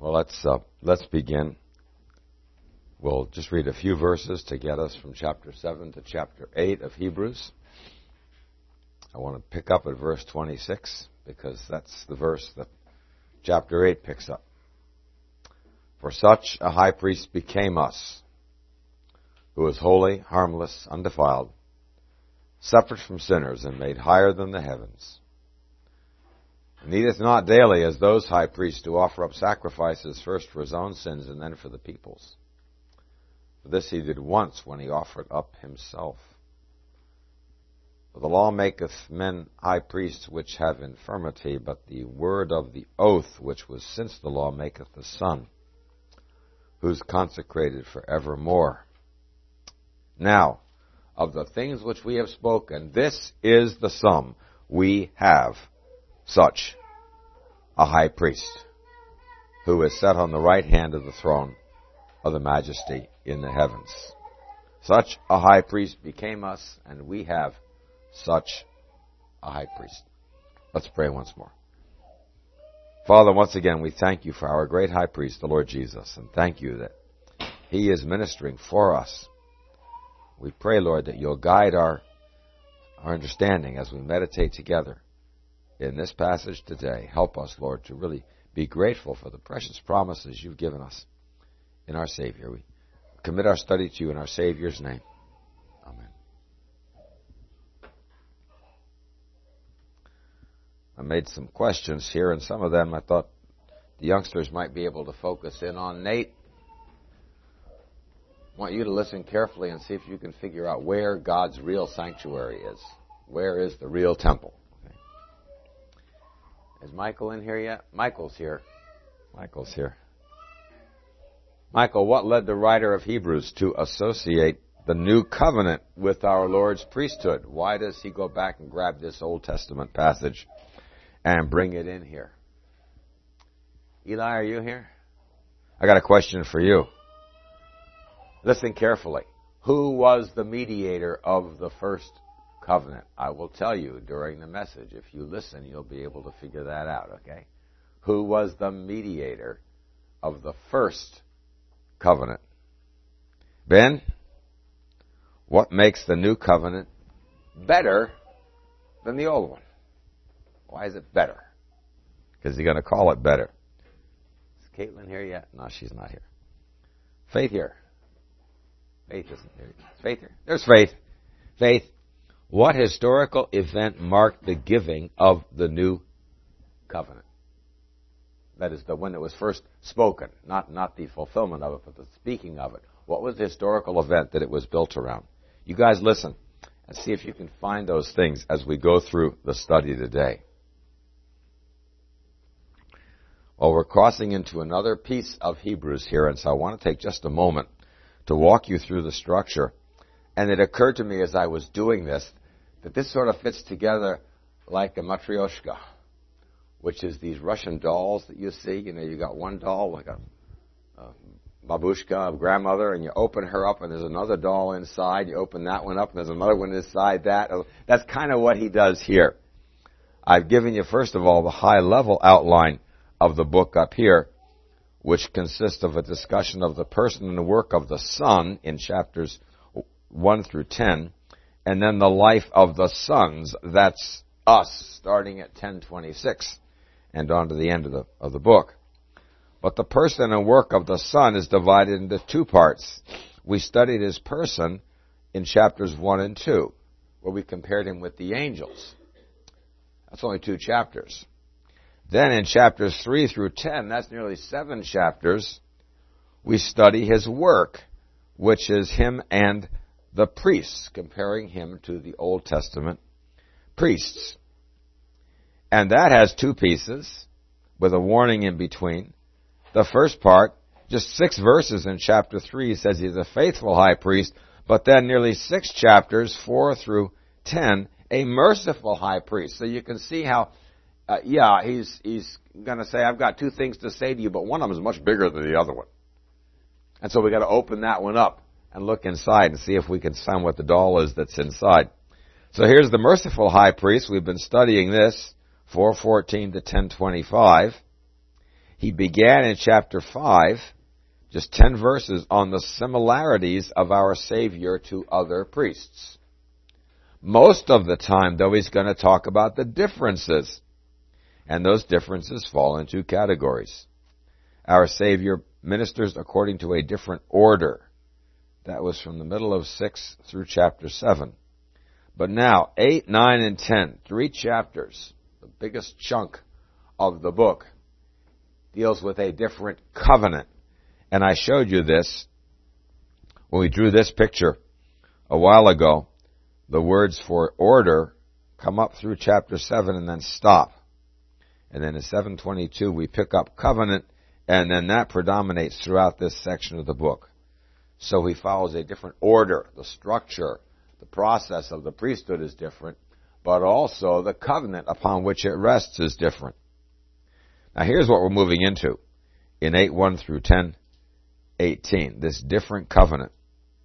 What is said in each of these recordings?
Well, let's begin. We'll just read a few verses to get us from chapter 7 to chapter 8 of Hebrews. I want to pick up at verse 26 because that's the verse that chapter 8 picks up. For such a high priest became us, who is holy, harmless, undefiled, separate from sinners, and made higher than the heavens. And needeth not daily as those high priests to offer up sacrifices first for his own sins and then for the people's. For this he did once when he offered up himself. For the law maketh men high priests which have infirmity, but the word of the oath which was since the law maketh the Son, who is consecrated for evermore. Now, of the things which we have spoken, this is the sum: we have such a high priest, who is set on the right hand of the throne of the majesty in the heavens. Such a high priest became us, and we have such a high priest. Let's pray once more. Father, once again, we thank you for our great high priest, the Lord Jesus, and thank you that he is ministering for us. We pray, Lord, that you'll guide our understanding as we meditate together in this passage today. Help us, Lord, to really be grateful for the precious promises you've given us in our Savior. We commit our study to you in our Savior's name. Amen. I made some questions here, and some of them I thought the youngsters might be able to focus in on. Nate, I want you to listen carefully and see if you can figure out where God's real sanctuary is. Where is the real temple? Okay. Is Michael in here yet? Michael's here. Michael's here. Michael, what led the writer of Hebrews to associate the new covenant with our Lord's priesthood? Why does he go back and grab this Old Testament passage and bring it in here? Eli, are you here? I got a question for you. Listen carefully. Who was the mediator of the first covenant? I will tell you during the message. If you listen, you'll be able to figure that out, okay? Who was the mediator of the first covenant? Ben, what makes the new covenant better than the old one? Why is it better? Because he's going to call it better. Is Caitlin here yet? No, she's not here. Faith here. Faith isn't here. Is Faith here? There's Faith. Faith, what historical event marked the giving of the new covenant? That is the one that was first spoken, not the fulfillment of it, but the speaking of it. What was the historical event that it was built around? You guys listen and see if you can find those things as we go through the study today. Well, we're crossing into another piece of Hebrews here, and so I want to take just a moment to walk you through the structure. And it occurred to me as I was doing this that this sort of fits together like a matryoshka, which is these Russian dolls that you see. You know, you got one doll like a babushka, a grandmother, and you open her up and there's another doll inside. You open that one up and there's another one inside that. That's kind of what he does here. I've given you, first of all, the high-level outline of the book up here, which consists of a discussion of the person and the work of the Son in chapters 1 through 10, and then the life of the sons, that's us, starting at 10:26 and on to the end of the book. But the person and work of the Son is divided into two parts. We studied his person in chapters 1 and 2, where we compared him with the angels. That's only 2 chapters. Then in chapters 3 through 10, that's nearly 7 chapters, we study his work, which is him and the priests, comparing him to the Old Testament priests. And that has 2 pieces, with a warning in between. The first part, just 6 verses in chapter 3, says he's a faithful high priest, but then nearly 6 chapters, 4 through 10, a merciful high priest. So you can see how he's going to say, I've got 2 things to say to you, but one of them is much bigger than the other one. And so we've got to open that one up and look inside and see if we can find what the doll is that's inside. So here's the merciful high priest. We've been studying this, 4:14 to 10:25. he began in chapter 5, just 10 verses, on the similarities of our Savior to other priests. Most of the time, though, he's going to talk about the differences. And those differences fall in two categories. Our Savior ministers according to a different order. That was from the middle of 6 through chapter 7. But now, 8, 9, and 10, 3 chapters, the biggest chunk of the book, deals with a different covenant. And I showed you this when we drew this picture a while ago. The words for order come up through chapter 7 and then stop. And then in 7:22 we pick up covenant, and then that predominates throughout this section of the book. So he follows a different order. The structure, the process of the priesthood is different, but also the covenant upon which it rests is different. Now here's what we're moving into in 8:1 through 10:18, this different covenant.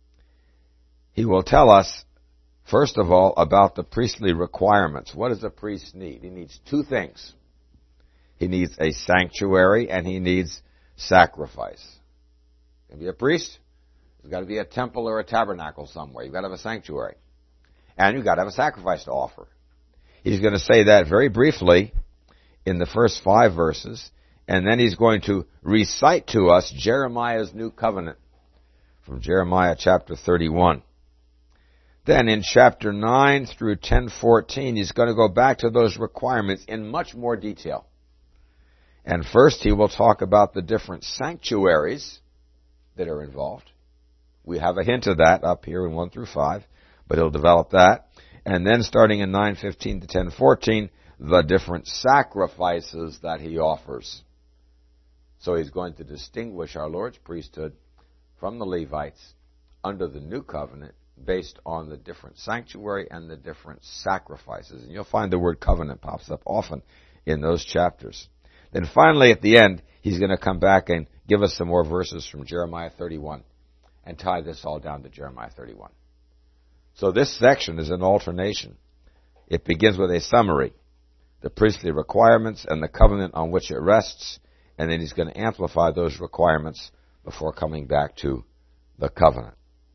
He will tell us, first of all, about the priestly requirements. What does a priest need? He needs two things. He needs a sanctuary and he needs sacrifice. To be a priest, there's got to be a temple or a tabernacle somewhere. You've got to have a sanctuary. And you've got to have a sacrifice to offer. He's going to say that very briefly in the first 5 verses, and then he's going to recite to us Jeremiah's new covenant from Jeremiah chapter 31. Then in chapter 9 through 10:14, he's going to go back to those requirements in much more detail. And first he will talk about the different sanctuaries that are involved. We have a hint of that up here in 1 through 5, but he'll develop that. And then starting in 9:15 to 10:14, the different sacrifices that he offers. So he's going to distinguish our Lord's priesthood from the Levites under the new covenant based on the different sanctuary and the different sacrifices. And you'll find the word covenant pops up often in those chapters. Then finally at the end, he's going to come back and give us some more verses from Jeremiah 31 and tie this all down to Jeremiah 31. So this section is an alternation. It begins with a summary, the priestly requirements and the covenant on which it rests, and then he's going to amplify those requirements before coming back to the covenant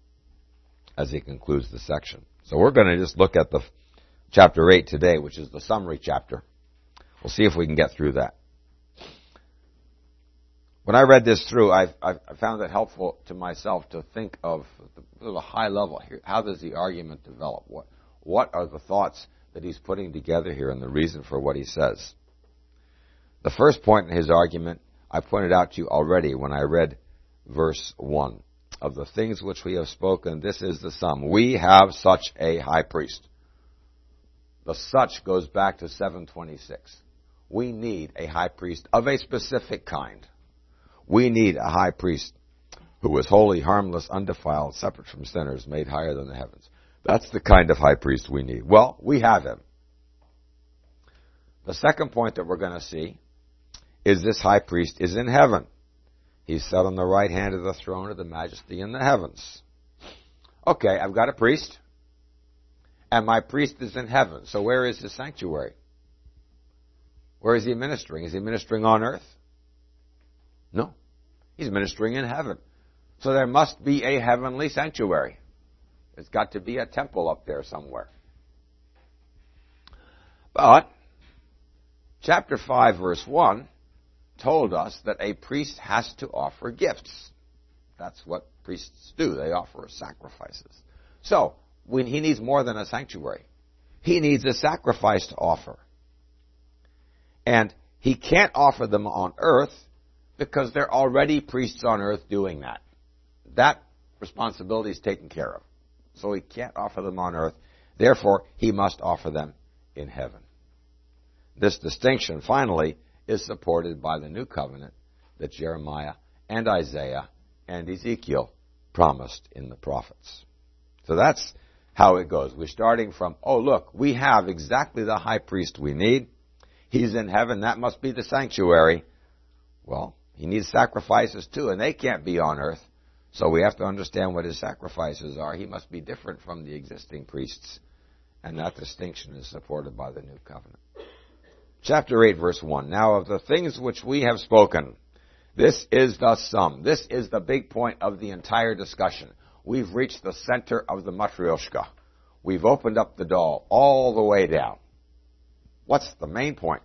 as he concludes the section. So we're going to just look at the chapter 8 today, which is the summary chapter. We'll see if we can get through that. When I read this through, I found it helpful to myself to think of a high level here. How does the argument develop? What are the thoughts that he's putting together here and the reason for what he says? The first point in his argument I pointed out to you already when I read verse 1. Of the things which we have spoken, this is the sum. We have such a high priest. The such goes back to 7:26. We need a high priest of a specific kind. We need a high priest who is holy, harmless, undefiled, separate from sinners, made higher than the heavens. That's the kind of high priest we need. Well, we have him. The second point that we're going to see is this high priest is in heaven. He's set on the right hand of the throne of the majesty in the heavens. Okay, I've got a priest, and my priest is in heaven. So where is his sanctuary? Where is he ministering? Is he ministering on earth? No. He's ministering in heaven. So there must be a heavenly sanctuary. There's got to be a temple up there somewhere. But chapter 5, verse 1 told us that a priest has to offer gifts. That's what priests do. They offer sacrifices. So, he needs more than a sanctuary. He needs a sacrifice to offer. And he can't offer them on earth because there are already priests on earth doing that. That responsibility is taken care of. So he can't offer them on earth. Therefore, he must offer them in heaven. This distinction, finally, is supported by the new covenant that Jeremiah and Isaiah and Ezekiel promised in the prophets. So that's how it goes. We're starting from, oh look, we have exactly the high priest we need. He's in heaven. That must be the sanctuary. Well, he needs sacrifices too, and they can't be on earth. So we have to understand what his sacrifices are. He must be different from the existing priests. And that distinction is supported by the new covenant. Chapter 8, verse 1. Now of the things which we have spoken, this is the sum. This is the big point of the entire discussion. We've reached the center of the Matryoshka. We've opened up the doll all the way down. What's the main point?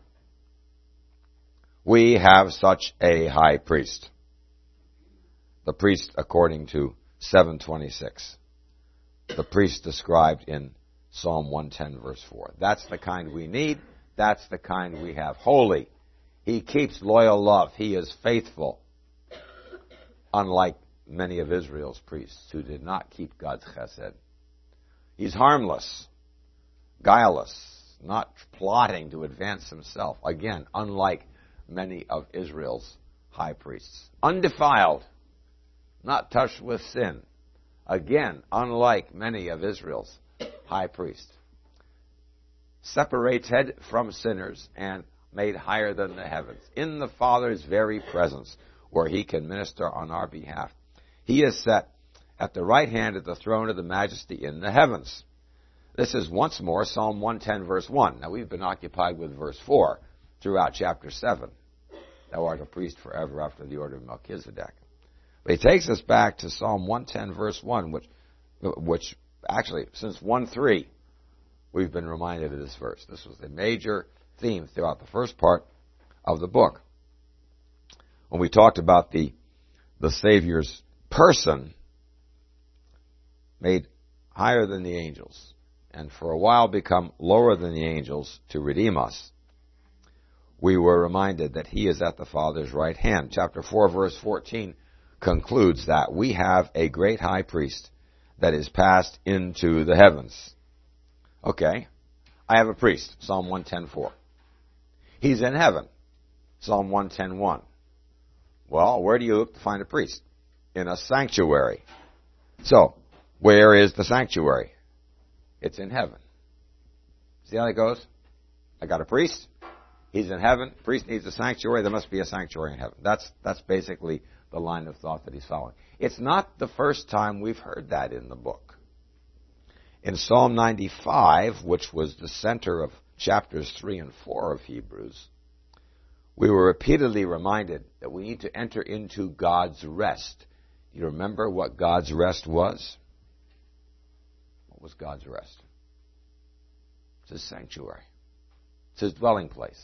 We have such a high priest. The priest according to 726. The priest described in Psalm 110 verse 4. That's the kind we need. That's the kind we have. Holy. He keeps loyal love. He is faithful. Unlike many of Israel's priests who did not keep God's chesed. He's harmless, guileless, not plotting to advance himself. Again, unlike many of Israel's high priests. Undefiled, not touched with sin. Again, unlike many of Israel's high priests. Separated from sinners and made higher than the heavens. In the Father's very presence, where he can minister on our behalf. He is set at the right hand of the throne of the majesty in the heavens. This is once more Psalm 110 verse 1. Now we've been occupied with verse 4 throughout chapter 7. Thou art a priest forever after the order of Melchizedek. But he takes us back to Psalm 110 verse 1, which actually, since 1:3, we've been reminded of this verse. This was the major theme throughout the first part of the book. When we talked about the Savior's person made higher than the angels, and for a while become lower than the angels to redeem us, we were reminded that he is at the Father's right hand. Chapter 4, verse 14 concludes that we have a great high priest that is passed into the heavens. Okay, I have a priest, Psalm 110:4. He's in heaven, Psalm 110:1. Well, where do you look to find a priest? In a sanctuary. So, where is the sanctuary? It's in heaven. See how that goes? I got a priest. He's in heaven. Priest needs a sanctuary. There must be a sanctuary in heaven. That's basically the line of thought that he's following. It's not the first time we've heard that in the book. In Psalm 95, which was the center of chapters 3 and 4 of Hebrews, we were repeatedly reminded that we need to enter into God's rest. You remember what God's rest was? What was God's rest? It's his sanctuary. It's his dwelling place.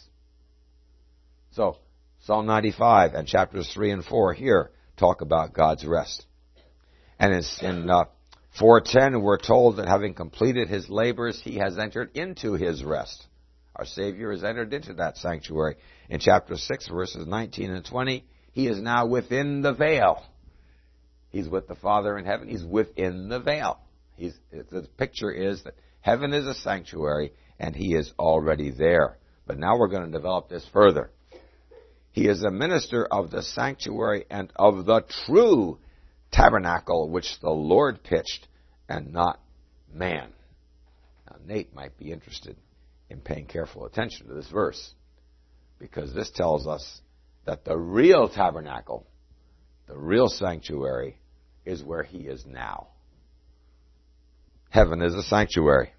So, Psalm 95 and chapters 3 and 4 here talk about God's rest. And in 4:10, we're told that having completed his labors, he has entered into his rest. Our Savior has entered into that sanctuary. In chapter 6, verses 19 and 20, he is now within the veil. He's with the Father in heaven. He's within the veil. The picture is that heaven is a sanctuary, and he is already there. But now we're going to develop this further. He is a minister of the sanctuary and of the true tabernacle which the Lord pitched, and not man. Now, Nate might be interested in paying careful attention to this verse, because this tells us that the real tabernacle, the real sanctuary, is where he is now. Heaven is a sanctuary.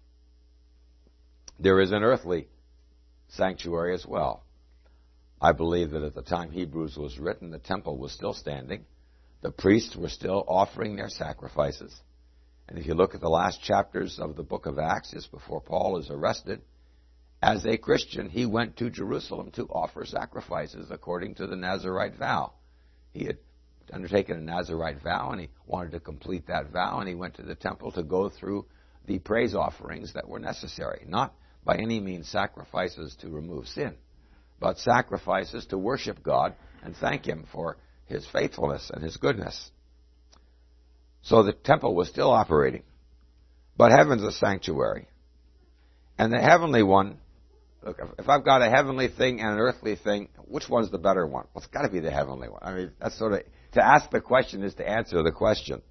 There is an earthly sanctuary as well. I believe that at the time Hebrews was written, the temple was still standing. The priests were still offering their sacrifices. And if you look at the last chapters of the book of Acts, just before Paul is arrested, as a Christian, he went to Jerusalem to offer sacrifices according to the Nazirite vow. He had undertaken a Nazirite vow, and he wanted to complete that vow, and he went to the temple to go through the praise offerings that were necessary. Not by any means sacrifices to remove sin, but sacrifices to worship God and thank him for his faithfulness and his goodness. So the temple was still operating. But heaven's a sanctuary. And the heavenly one, look, if I've got a heavenly thing and an earthly thing, which one's the better one? Well, it's got to be the heavenly one. I mean, that's sort of, to ask the question is to answer the question.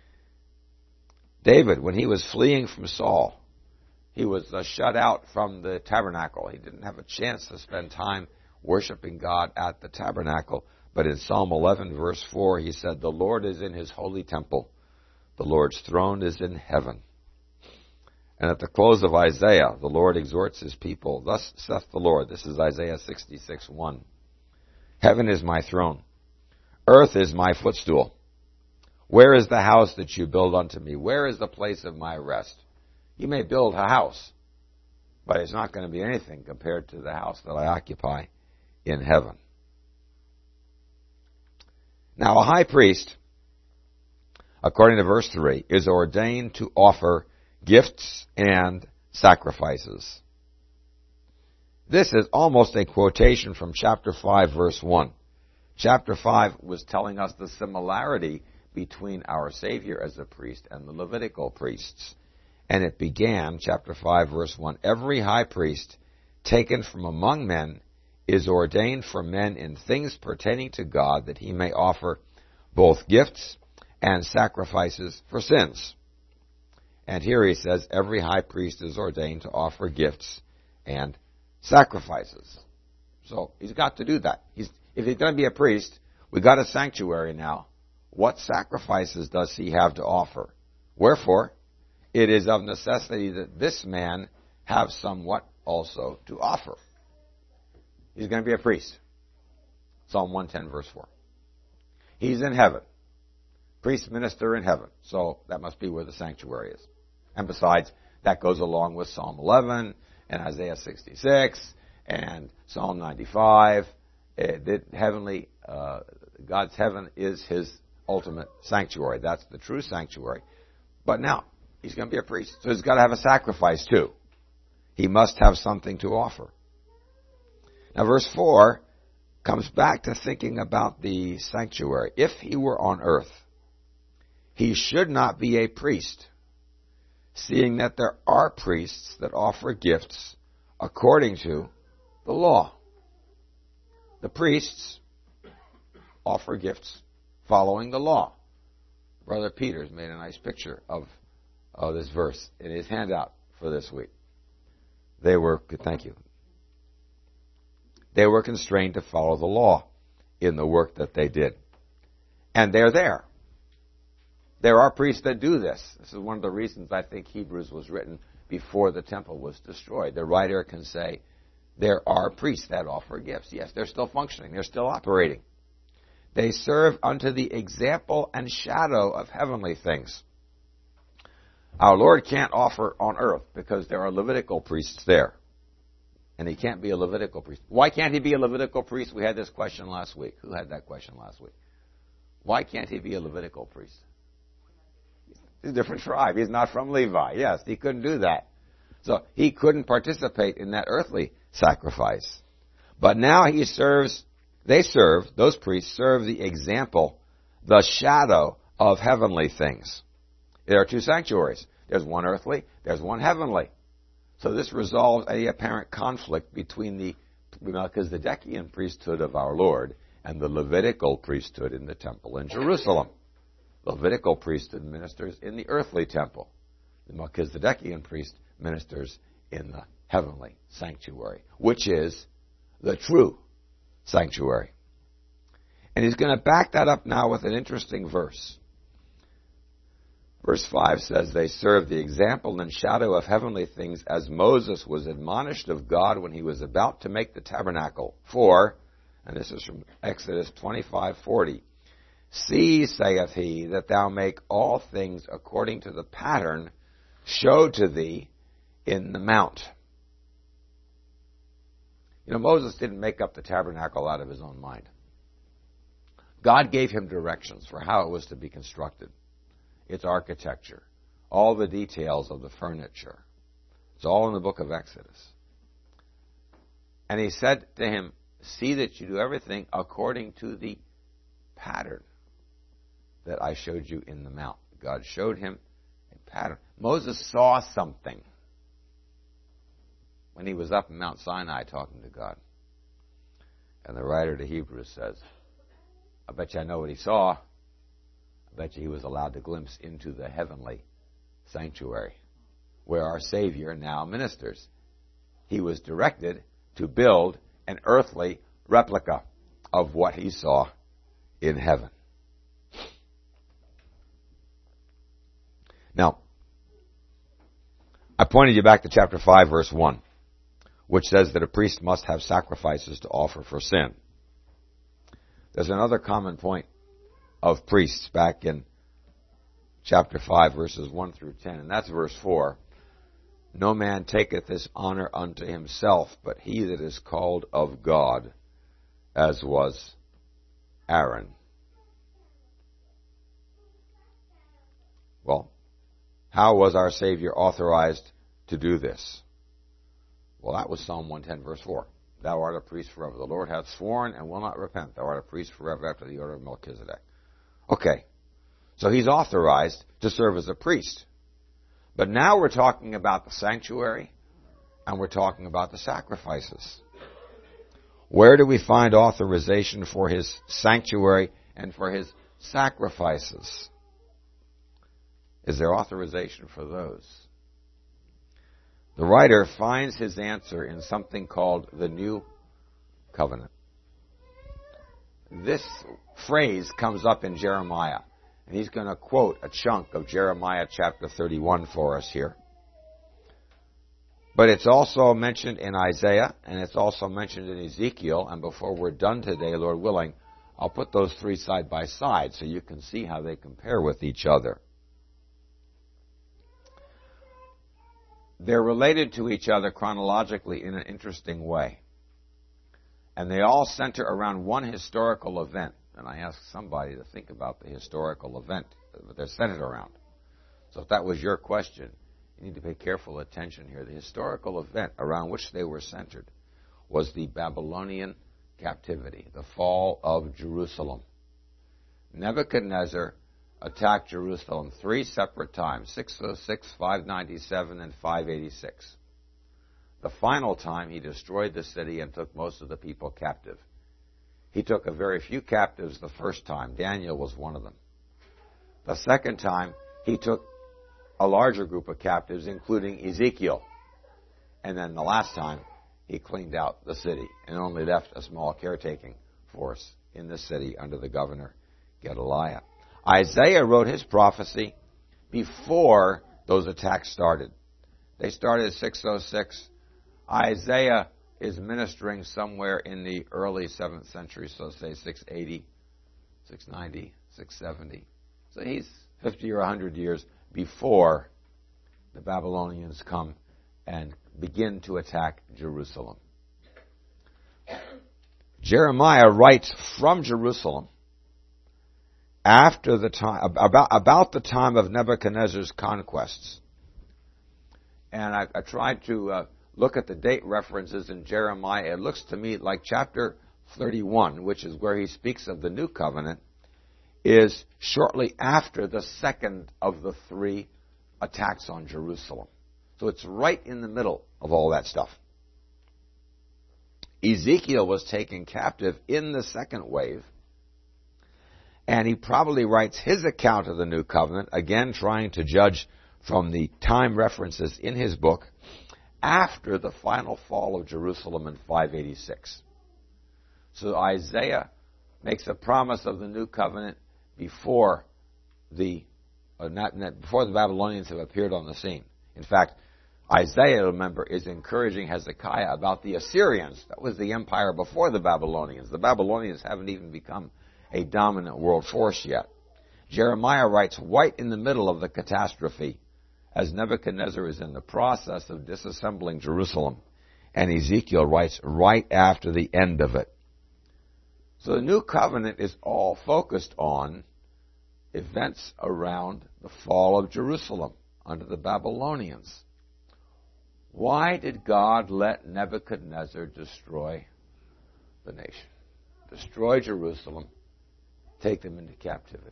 David, when he was fleeing from Saul, he was shut out from the tabernacle. He didn't have a chance to spend time worshiping God at the tabernacle. But in Psalm 11, verse 4, he said, "The Lord is in his holy temple. The Lord's throne is in heaven." And at the close of Isaiah, the Lord exhorts his people, thus saith the Lord, this is Isaiah 66:1. Heaven is my throne, earth is my footstool. Where is the house that you build unto me? Where is the place of my rest? You may build a house, but it's not going to be anything compared to the house that I occupy in heaven. Now, a high priest, according to verse 3, is ordained to offer gifts and sacrifices. This is almost a quotation from chapter 5, verse 1. Chapter 5 was telling us the similarity between our Savior as a priest and the Levitical priests. And it began, chapter 5, verse 1, every high priest taken from among men is ordained for men in things pertaining to God, that he may offer both gifts and sacrifices for sins. And here he says every high priest is ordained to offer gifts and sacrifices. So he's got to do that. If he's going to be a priest, we got a sanctuary now. What sacrifices does he have to offer? Wherefore, it is of necessity that this man have somewhat also to offer. He's going to be a priest. Psalm 110, verse 4. He's in heaven. Priest, minister in heaven. So that must be where the sanctuary is. And besides, that goes along with Psalm 11 and Isaiah 66 and Psalm 95. God's heaven is his ultimate sanctuary. That's the true sanctuary. But now, he's going to be a priest. So he's got to have a sacrifice too. He must have something to offer. Now verse 4 comes back to thinking about the sanctuary. If he were on earth, he should not be a priest, seeing that there are priests that offer gifts according to the law. The priests offer gifts following the law. Brother Peters made a nice picture of this verse in his handout for this week. Thank you. They were constrained to follow the law in the work that they did. And they're there. There are priests that do this. This is one of the reasons I think Hebrews was written before the temple was destroyed. The writer can say, there are priests that offer gifts. Yes, they're still functioning. They're still operating. They serve unto the example and shadow of heavenly things. Our Lord can't offer on earth because there are Levitical priests there. And he can't be a Levitical priest. Why can't he be a Levitical priest? We had this question last week. Who had that question last week? Why can't he be a Levitical priest? He's a different tribe. He's not from Levi. Yes, he couldn't do that. So he couldn't participate in that earthly sacrifice. But now those priests serve the example, the shadow of heavenly things. There are two sanctuaries. There's one earthly, there's one heavenly. So this resolves any apparent conflict between the Melchizedekian priesthood of our Lord and the Levitical priesthood in the temple in Jerusalem. The Levitical priesthood ministers in the earthly temple. The Melchizedekian priest ministers in the heavenly sanctuary, which is the true sanctuary. And he's going to back that up now with an interesting verse. Verse 5 says, they serve the example and shadow of heavenly things, as Moses was admonished of God when he was about to make the tabernacle. For, and this is from Exodus 25:40, see, saith he, that thou make all things according to the pattern showed to thee in the mount. You know, Moses didn't make up the tabernacle out of his own mind. God gave him directions for how it was to be constructed. Its architecture, all the details of the furniture. It's all in the book of Exodus. And he said to him, see that you do everything according to the pattern that I showed you in the mount. God showed him a pattern. Moses saw something when he was up in Mount Sinai talking to God. And the writer to Hebrews says, I bet you I know what he saw. I bet you he was allowed to glimpse into the heavenly sanctuary where our Savior now ministers. He was directed to build an earthly replica of what he saw in heaven. Now, I pointed you back to chapter 5, verse 1, which says that a priest must have sacrifices to offer for sin. There's another common point of priests back in chapter 5, verses 1 through 10, and that's verse 4. No man taketh this honor unto himself, but he that is called of God, as was Aaron. Well, how was our Savior authorized to do this? Well, that was Psalm 110, verse 4. Thou art a priest forever. The Lord hath sworn and will not repent. Thou art a priest forever after the order of Melchizedek. Okay, so he's authorized to serve as a priest. But now we're talking about the sanctuary, and we're talking about the sacrifices. Where do we find authorization for his sanctuary and for his sacrifices? Is there authorization for those? The writer finds his answer in something called the New Covenant. This phrase comes up in Jeremiah, and he's going to quote a chunk of Jeremiah chapter 31 for us here. But it's also mentioned in Isaiah, and it's also mentioned in Ezekiel, and before we're done today, Lord willing, I'll put those three side by side so you can see how they compare with each other. They're related to each other chronologically in an interesting way. And they all center around one historical event. And I asked somebody to think about the historical event that they're centered around. So if that was your question, you need to pay careful attention here. The historical event around which they were centered was the Babylonian captivity, the fall of Jerusalem. Nebuchadnezzar attacked Jerusalem 3 separate times, 606, 597, and 586. The final time, he destroyed the city and took most of the people captive. He took a very few captives the first time. Daniel was one of them. The second time, he took a larger group of captives, including Ezekiel. And then the last time, he cleaned out the city and only left a small caretaking force in the city under the governor Gedaliah. Isaiah wrote his prophecy before those attacks started. They started at 606. Isaiah is ministering somewhere in the early 7th century, so say 680, 690, 670. So he's 50 or 100 years before the Babylonians come and begin to attack Jerusalem. Jeremiah writes from Jerusalem after the time, about the time of Nebuchadnezzar's conquests. And I tried to look at the date references in Jeremiah. It looks to me like chapter 31, which is where he speaks of the new covenant, is shortly after the second of the 3 attacks on Jerusalem. So it's right in the middle of all that stuff. Ezekiel was taken captive in the second wave, and he probably writes his account of the new covenant, again trying to judge from the time references in his book, after the final fall of Jerusalem in 586. So Isaiah makes a promise of the new covenant before the Babylonians have appeared on the scene. In fact, Isaiah, remember, is encouraging Hezekiah about the Assyrians. That was the empire before the Babylonians. The Babylonians haven't even become a dominant world force yet. Jeremiah writes right in the middle of the catastrophe as Nebuchadnezzar is in the process of disassembling Jerusalem, and Ezekiel writes right after the end of it. So the new covenant is all focused on events around the fall of Jerusalem under the Babylonians. Why did God let Nebuchadnezzar destroy the nation? Destroy Jerusalem, take them into captivity.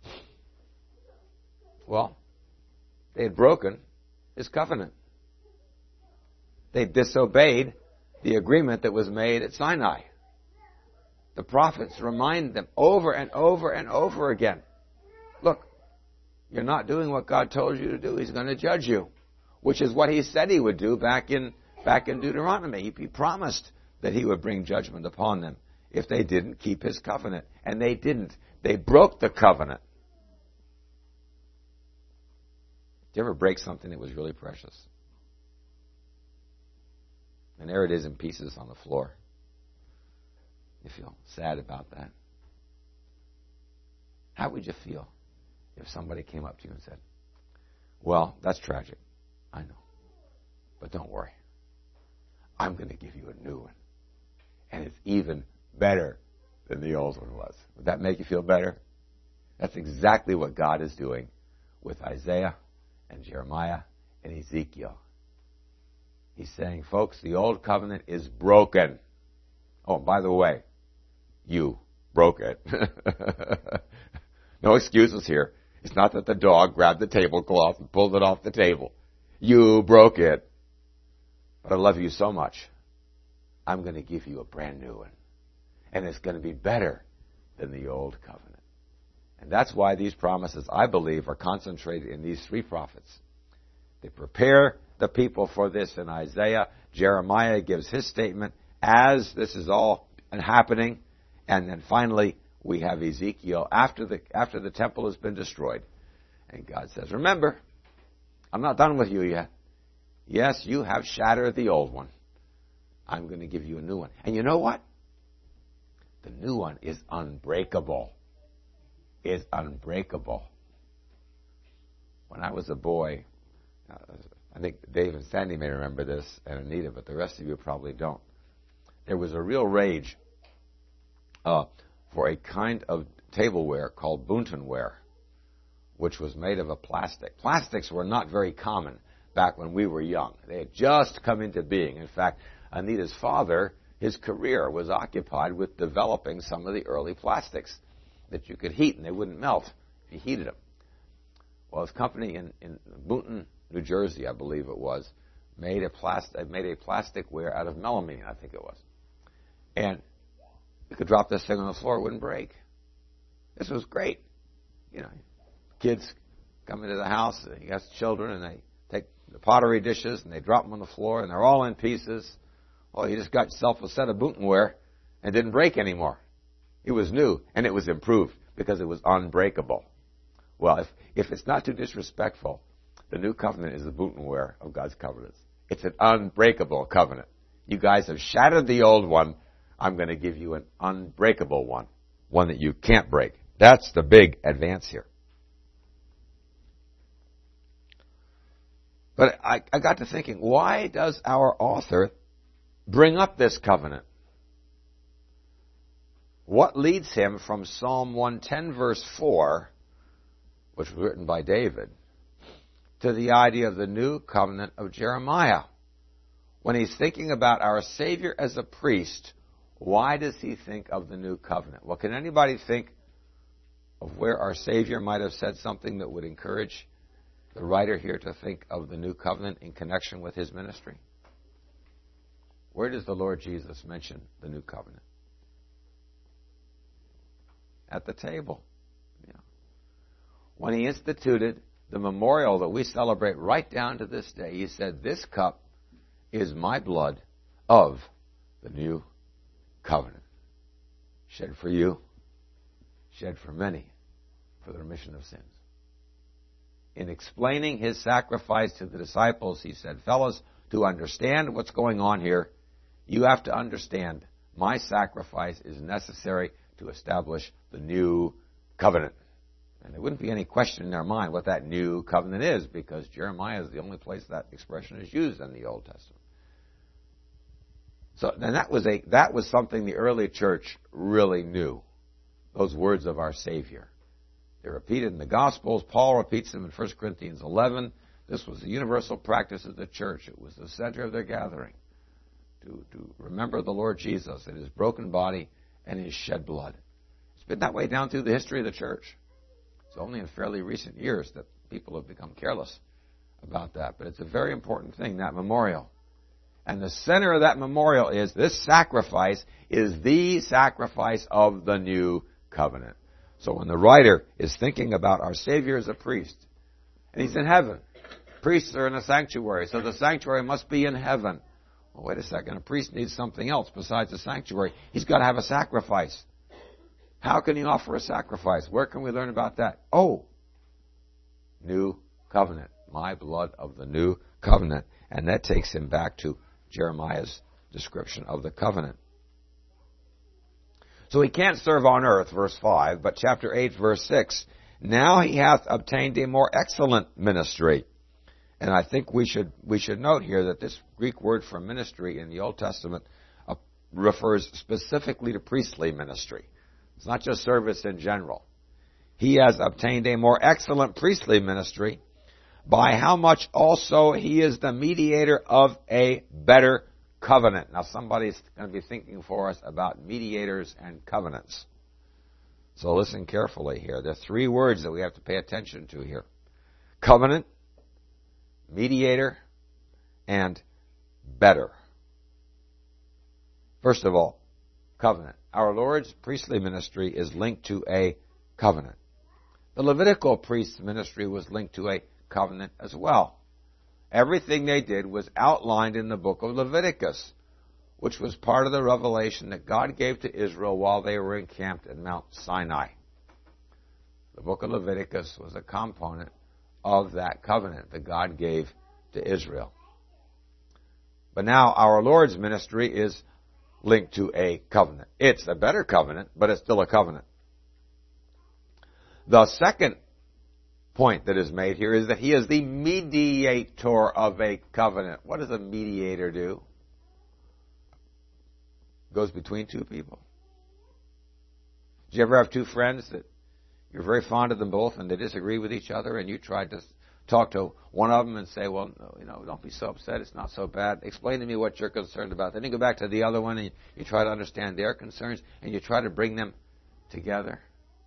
Well, they had broken his covenant. They disobeyed the agreement that was made at Sinai. The prophets remind them over and over and over again, look, you're not doing what God told you to do. He's going to judge you, which is what he said he would do back in Deuteronomy. He promised that he would bring judgment upon them if they didn't keep his covenant. And they didn't. They broke the covenant. Did you ever break something that was really precious? And there it is in pieces on the floor. You feel sad about that? How would you feel if somebody came up to you and said, well, that's tragic, I know, but don't worry. I'm going to give you a new one. And it's even better than the old one was. Would that make you feel better? That's exactly what God is doing with Isaiah and Jeremiah and Ezekiel. He's saying, folks, the old covenant is broken. Oh, by the way, you broke it. No excuses here. It's not that the dog grabbed the tablecloth and pulled it off the table. You broke it. But I love you so much, I'm going to give you a brand new one. And it's going to be better than the old covenant. And that's why these promises, I believe, are concentrated in these three prophets. They prepare the people for this in Isaiah. Jeremiah gives his statement as this is all happening. And then finally, we have Ezekiel after the temple has been destroyed. And God says, remember, I'm not done with you yet. Yes, you have shattered the old one. I'm going to give you a new one. And you know what? The new one is unbreakable. It's unbreakable. When I was a boy, I think Dave and Sandy may remember this, and Anita, but the rest of you probably don't. There was a real rage for a kind of tableware called Buntenware, which was made of a plastic. Plastics were not very common back when we were young. They had just come into being. In fact, Anita's father, his career was occupied with developing some of the early plastics that you could heat and they wouldn't melt if you heated them. Well, his company in Boonton, New Jersey, I believe it was, made a plasticware out of melamine, I think it was. And you could drop this thing on the floor, it wouldn't break. This was great. You know, kids come into the house, you got children, and they take the pottery dishes and they drop them on the floor, and they're all in pieces. Oh, you just got yourself a set of Buntenware and didn't break anymore. It was new, and it was improved because it was unbreakable. Well, if it's not too disrespectful, the new covenant is the Buntenware of God's covenants. It's an unbreakable covenant. You guys have shattered the old one. I'm going to give you an unbreakable one that you can't break. That's the big advance here. But I got to thinking, why does our author bring up this covenant? What leads him from Psalm 110, verse 4, which was written by David, to the idea of the new covenant of Jeremiah? When he's thinking about our Savior as a priest, why does he think of the new covenant? Well, can anybody think of where our Savior might have said something that would encourage the writer here to think of the new covenant in connection with his ministry? Where does the Lord Jesus mention the new covenant? At the table. Yeah. When he instituted the memorial that we celebrate right down to this day, he said, this cup is my blood of the new covenant, shed for you, shed for many, for the remission of sins. In explaining his sacrifice to the disciples, he said, fellas, to understand what's going on here, you have to understand my sacrifice is necessary to establish the new covenant. And there wouldn't be any question in their mind what that new covenant is, because Jeremiah is the only place that expression is used in the Old Testament. So, and that was something the early church really knew. Those words of our Savior. They're repeated in the Gospels. Paul repeats them in 1 Corinthians 11. This was the universal practice of the church. It was the center of their gathering. To remember the Lord Jesus and his broken body and his shed blood. It's been that way down through the history of the church. It's only in fairly recent years that people have become careless about that. But it's a very important thing, that memorial. And the center of that memorial is this sacrifice is the sacrifice of the new covenant. So when the writer is thinking about our Savior as a priest, and he's in heaven, priests are in a sanctuary, so the sanctuary must be in heaven. Well, wait a second, a priest needs something else besides a sanctuary. He's got to have a sacrifice. How can he offer a sacrifice? Where can we learn about that? Oh, new covenant, my blood of the new covenant. And that takes him back to Jeremiah's description of the covenant. So he can't serve on earth, verse 5, but chapter 8, verse 6, now he hath obtained a more excellent ministry. And I think we should note here that this Greek word for ministry in the Old Testament refers specifically to priestly ministry. It's not just service in general. He has obtained a more excellent priestly ministry, by how much also he is the mediator of a better covenant. Now somebody's going to be thinking for us about mediators and covenants. So listen carefully here. There are three words that we have to pay attention to here. Covenant, mediator, and better. First of all, covenant. Our Lord's priestly ministry is linked to a covenant. The Levitical priest's ministry was linked to a covenant as well. Everything they did was outlined in the book of Leviticus, which was part of the revelation that God gave to Israel while they were encamped at Mount Sinai. The book of Leviticus was a component of that covenant that God gave to Israel. But now our Lord's ministry is linked to a covenant. It's a better covenant, but it's still a covenant. The second point that is made here is that he is the mediator of a covenant. What does a mediator do? Goes between two people. Did you ever have two friends that you're very fond of them both and they disagree with each other, and you tried to talk to one of them and say, well, don't be so upset, it's not so bad. Explain to me what you're concerned about. Then you go back to the other one and you try to understand their concerns and you try to bring them together.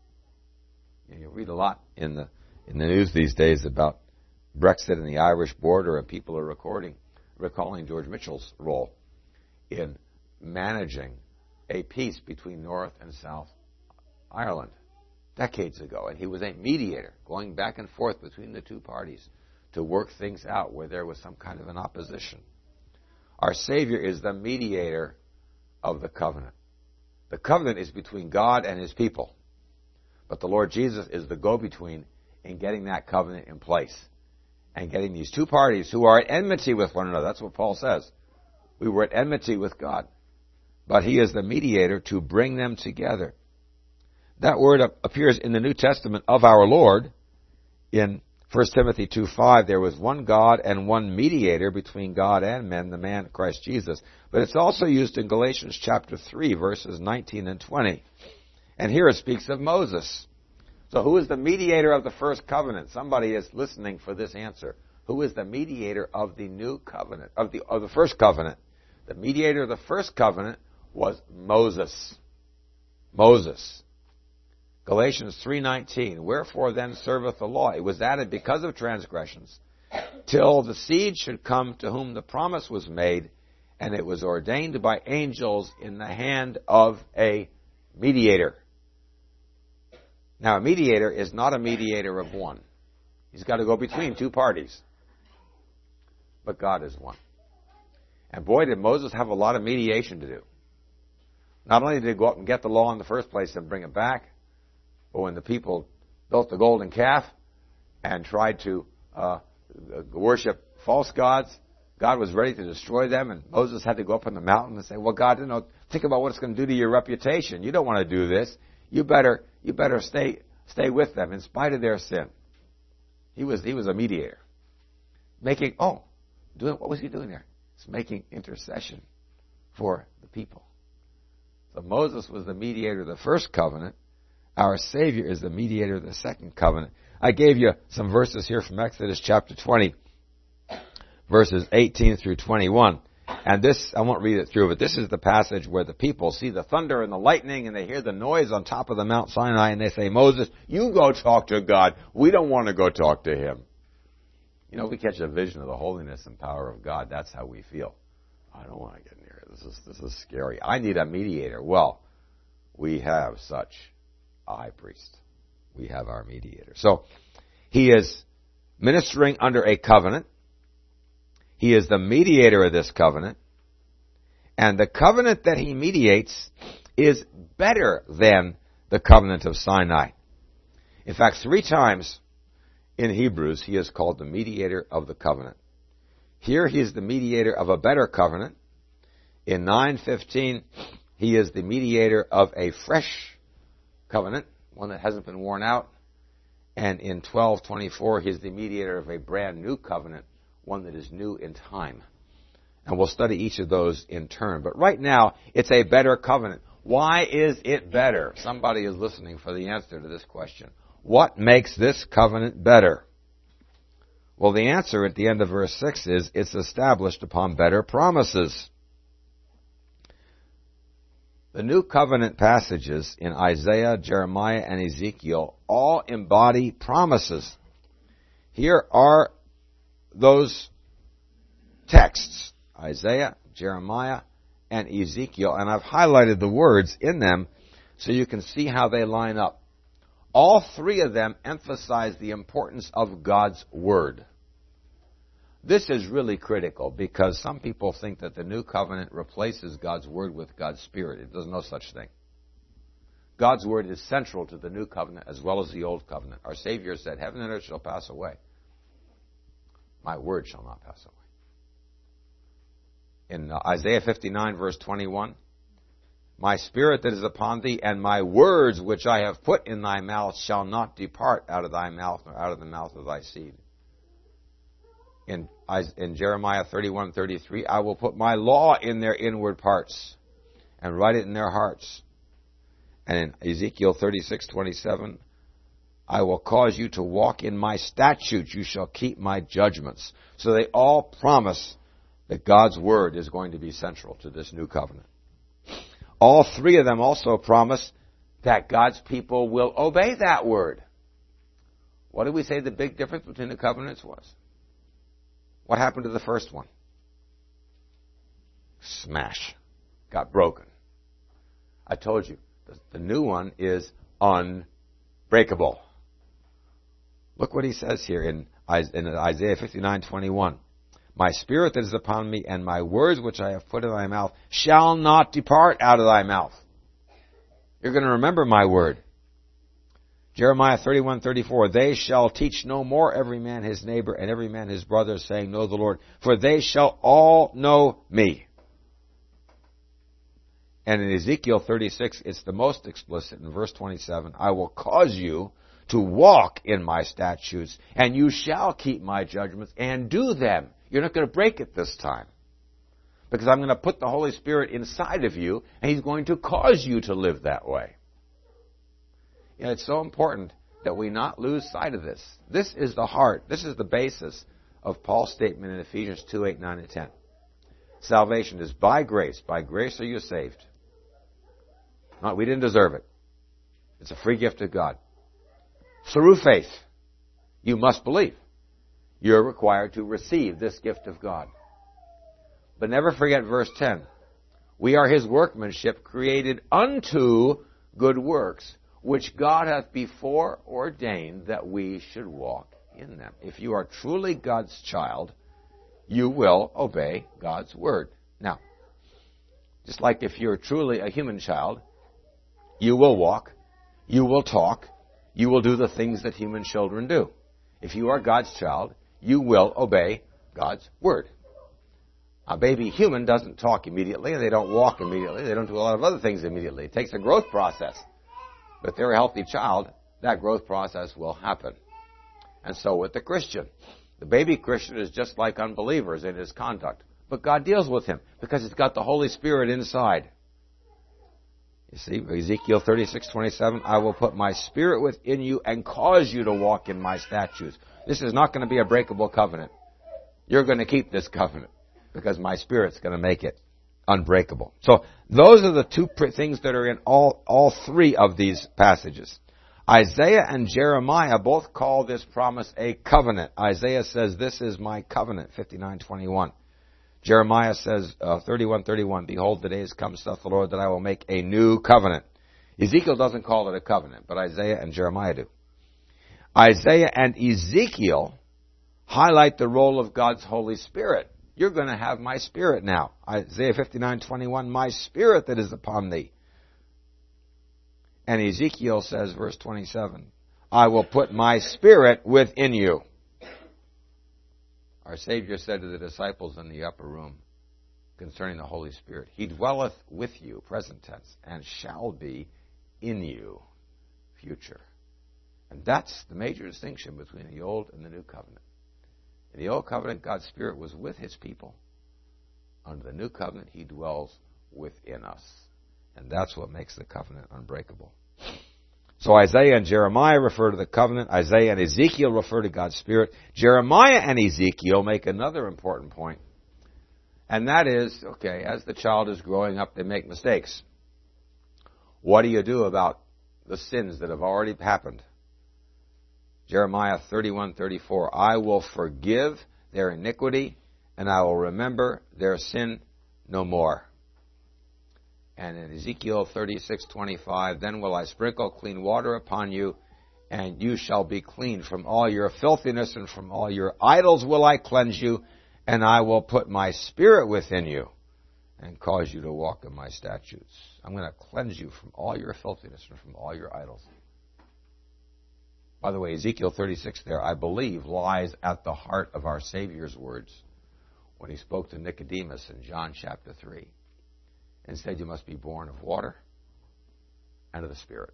You read a lot in the news these days about Brexit and the Irish border, and people are recalling George Mitchell's role in managing a peace between North and South Ireland decades ago. And he was a mediator, going back and forth between the two parties to work things out where there was some kind of an opposition. Our Savior is the mediator of the covenant. The covenant is between God and His people. But the Lord Jesus is the go-between in getting that covenant in place and getting these two parties who are at enmity with one another. That's what Paul says. We were at enmity with God. But He is the mediator to bring them together. That word appears in the New Testament of our Lord. In 1 Timothy 2:5, there was one God and one mediator between God and men, the man Christ Jesus. But it's also used in Galatians chapter 3, verses 19 and 20. And here it speaks of Moses. So who is the mediator of the first covenant? Somebody is listening for this answer. Who is the mediator of the new covenant, of the first covenant? The mediator of the first covenant was Moses. Moses. Galatians 3:19. Wherefore then serveth the law? It was added because of transgressions, till the seed should come to whom the promise was made, and it was ordained by angels in the hand of a mediator. Now, a mediator is not a mediator of one. He's got to go between two parties. But God is one. And boy, did Moses have a lot of mediation to do. Not only did he go up and get the law in the first place and bring it back, but when the people built the golden calf and tried to worship false gods, God was ready to destroy them, and Moses had to go up on the mountain and say, well, God, think about what it's going to do to your reputation. You don't want to do this. You better stay with them in spite of their sin. He was a mediator. What was he doing there? He's making intercession for the people. So Moses was the mediator of the first covenant. Our Savior is the mediator of the second covenant. I gave you some verses here from Exodus chapter 20, verses 18 through 21. And this, I won't read it through, but this is the passage where the people see the thunder and the lightning, and they hear the noise on top of the Mount Sinai, and they say, Moses, you go talk to God. We don't want to go talk to Him. We catch a vision of the holiness and power of God. That's how we feel. I don't want to get near it. This is scary. I need a mediator. Well, we have such a high priest. We have our mediator. So, He is ministering under a covenant. He is the mediator of this covenant. And the covenant that He mediates is better than the covenant of Sinai. In fact, 3 times in Hebrews, He is called the mediator of the covenant. Here He is the mediator of a better covenant. In 9:15, he is the mediator of a fresh covenant, one that hasn't been worn out. And in 12:24, he is the mediator of a brand new covenant, one that is new in time. And we'll study each of those in turn. But right now, it's a better covenant. Why is it better? Somebody is listening for the answer to this question. What makes this covenant better? Well, the answer at the end of verse 6 is it's established upon better promises. The new covenant passages in Isaiah, Jeremiah, and Ezekiel all embody promises. Here are those texts, Isaiah, Jeremiah, and Ezekiel, and I've highlighted the words in them so you can see how they line up. All three of them emphasize the importance of God's Word. This is really critical because some people think that the new covenant replaces God's Word with God's Spirit. There's no such thing. God's Word is central to the new covenant as well as the old covenant. Our Savior said, "Heaven and earth shall pass away. My Word shall not pass away." In Isaiah 59, verse 21, "My Spirit that is upon thee, and my words which I have put in thy mouth shall not depart out of thy mouth, nor out of the mouth of thy seed." In Jeremiah 31:33, "I will put my law in their inward parts, and write it in their hearts." And in Ezekiel 36:27, "I will cause you to walk in my statutes, you shall keep my judgments." So they all promise that God's Word is going to be central to this new covenant. All three of them also promise that God's people will obey that Word. What did we say the big difference between the covenants was? What happened to the first one? Smash. Got broken. I told you, the new one is unbreakable. Look what he says here in Isaiah 59:21. "My Spirit that is upon me, and my words which I have put in thy mouth shall not depart out of thy mouth." You're going to remember my word. Jeremiah 31:34, "They shall teach no more every man his neighbor and every man his brother, saying, Know the Lord, for they shall all know me." And in Ezekiel 36, it's the most explicit in verse 27, "I will cause you to walk in my statutes, and you shall keep my judgments and do them." You're not going to break it this time, because I'm going to put the Holy Spirit inside of you, and He's going to cause you to live that way. You know, it's so important that we not lose sight of this. This is the heart. This is the basis of Paul's statement in Ephesians 2:8, 9, and 10. Salvation is by grace. By grace are you saved. We didn't deserve it. It's a free gift of God. Through faith, you must believe. You're required to receive this gift of God. But never forget verse 10. "We are His workmanship, created unto good works, which God hath before ordained that we should walk in them." If you are truly God's child, you will obey God's Word. Now, just like if you're truly a human child, you will walk, you will talk, you will do the things that human children do. If you are God's child, you will obey God's Word. A baby human doesn't talk immediately, and they don't walk immediately. They don't do a lot of other things immediately. It takes a growth process. But if they're a healthy child, that growth process will happen. And so with the Christian. The baby Christian is just like unbelievers in his conduct. But God deals with him because he's got the Holy Spirit inside. You see, Ezekiel 36:27, "I will put my Spirit within you and cause you to walk in my statutes." This is not going to be a breakable covenant. You're going to keep this covenant because my Spirit's going to make it unbreakable. So those are the two things that are in all three of these passages. Isaiah and Jeremiah both call this promise a covenant. Isaiah says, "This is my covenant," 59:21. Jeremiah says, 31:31, "Behold, the days come, saith the Lord, that I will make a new covenant." Ezekiel doesn't call it a covenant, but Isaiah and Jeremiah do. Isaiah and Ezekiel highlight the role of God's Holy Spirit. You're going to have my Spirit now. Isaiah 59:21, "My Spirit that is upon thee." And Ezekiel says, verse 27, "I will put my Spirit within you." Our Savior said to the disciples in the upper room, concerning the Holy Spirit. He dwelleth with you, present tense, and shall be in you, future. And that's the major distinction between the Old and the New Covenant. In the Old Covenant, God's Spirit was with His people. Under the New Covenant, He dwells within us. And that's what makes the covenant unbreakable. So Isaiah and Jeremiah refer to the covenant. Isaiah and Ezekiel refer to God's Spirit. Jeremiah and Ezekiel make another important point. And that is, okay, as the child is growing up, they make mistakes. What do you do about the sins that have already happened? Jeremiah 31:34, I will forgive their iniquity, and I will remember their sin no more. And in Ezekiel 36:25, then will I sprinkle clean water upon you, and you shall be clean from all your filthiness, and from all your idols will I cleanse you, and I will put my Spirit within you, and cause you to walk in my statutes. I'm going to cleanse you from all your filthiness and from all your idols. By the way, Ezekiel 36 there, I believe, lies at the heart of our Savior's words when He spoke to Nicodemus in John chapter 3 and said, you must be born of water and of the Spirit.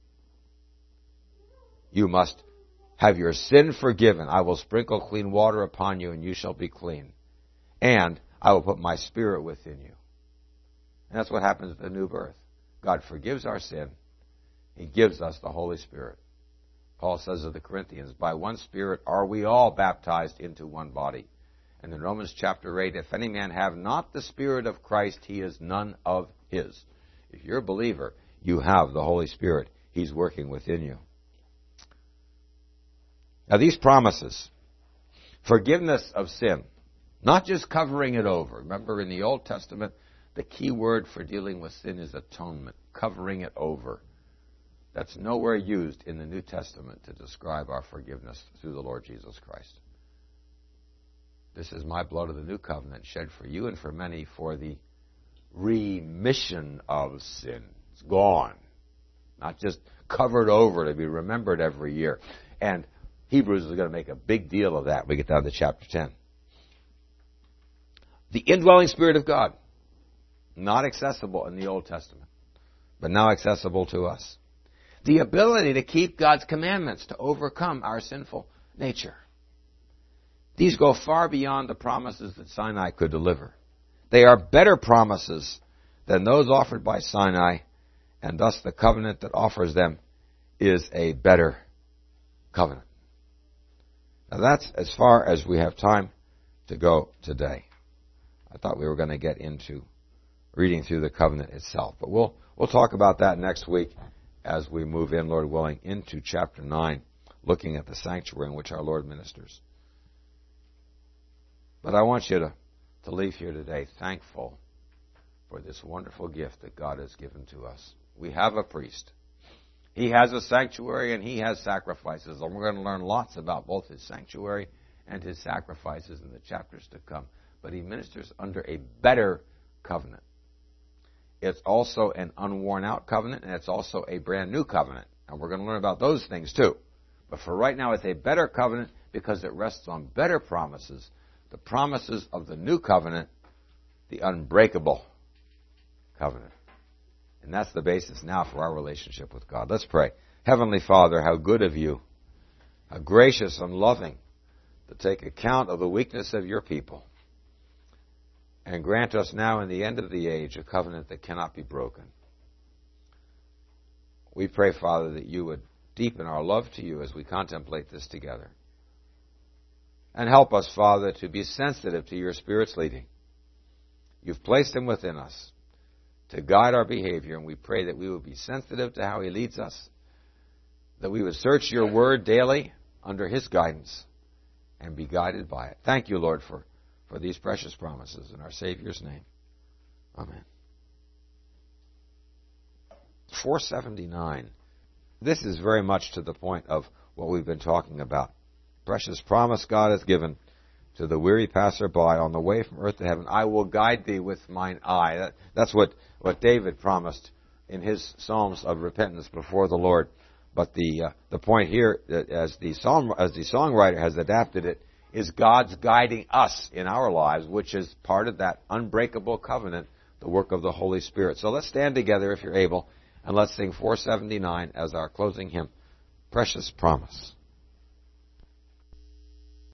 You must have your sin forgiven. I will sprinkle clean water upon you, and you shall be clean. And I will put my Spirit within you. And that's what happens at the new birth. God forgives our sin. He gives us the Holy Spirit. Paul says of the Corinthians, by one Spirit are we all baptized into one body. And in Romans chapter 8, if any man have not the Spirit of Christ, he is none of his. If you're a believer, you have the Holy Spirit. He's working within you. Now these promises, forgiveness of sin, not just covering it over. Remember in the Old Testament, the key word for dealing with sin is atonement, covering it over. That's nowhere used in the New Testament to describe our forgiveness through the Lord Jesus Christ. This is my blood of the new covenant shed for you and for many for the remission of sin. It's gone. Not just covered over to be remembered every year. And Hebrews is going to make a big deal of that when we get down to chapter 10. The indwelling Spirit of God. Not accessible in the Old Testament, but now accessible to us. The ability to keep God's commandments, to overcome our sinful nature. These go far beyond the promises that Sinai could deliver. They are better promises than those offered by Sinai, and thus the covenant that offers them is a better covenant. Now that's as far as we have time to go today. I thought we were going to get into reading through the covenant itself, but we'll talk about that next week as we move in, Lord willing, into chapter 9, looking at the sanctuary in which our Lord ministers. But I want you to leave here today thankful for this wonderful gift that God has given to us. We have a priest. He has a sanctuary and he has sacrifices. And we're going to learn lots about both his sanctuary and his sacrifices in the chapters to come. But he ministers under a better covenant. It's also an unworn out covenant, and it's also a brand new covenant. And we're going to learn about those things too. But for right now, it's a better covenant because it rests on better promises. The promises of the new covenant, the unbreakable covenant. And that's the basis now for our relationship with God. Let's pray. Heavenly Father, how good of you, how gracious and loving to take account of the weakness of your people. And grant us now in the end of the age a covenant that cannot be broken. We pray, Father, that you would deepen our love to you as we contemplate this together. And help us, Father, to be sensitive to your Spirit's leading. You've placed him within us to guide our behavior, and we pray that we would be sensitive to how he leads us, that we would search your word daily under his guidance and be guided by it. Thank you, Lord, for these precious promises in our Savior's name. Amen. 479. This is very much to the point of what we've been talking about. Precious promise God has given to the weary passerby on the way from earth to heaven. I will guide thee with mine eye. That's what David promised in his psalms of repentance before the Lord. But the point here, as the songwriter has adapted it, is God's guiding us in our lives, which is part of that unbreakable covenant, the work of the Holy Spirit. So let's stand together if you're able, and let's sing 479 as our closing hymn, Precious Promise.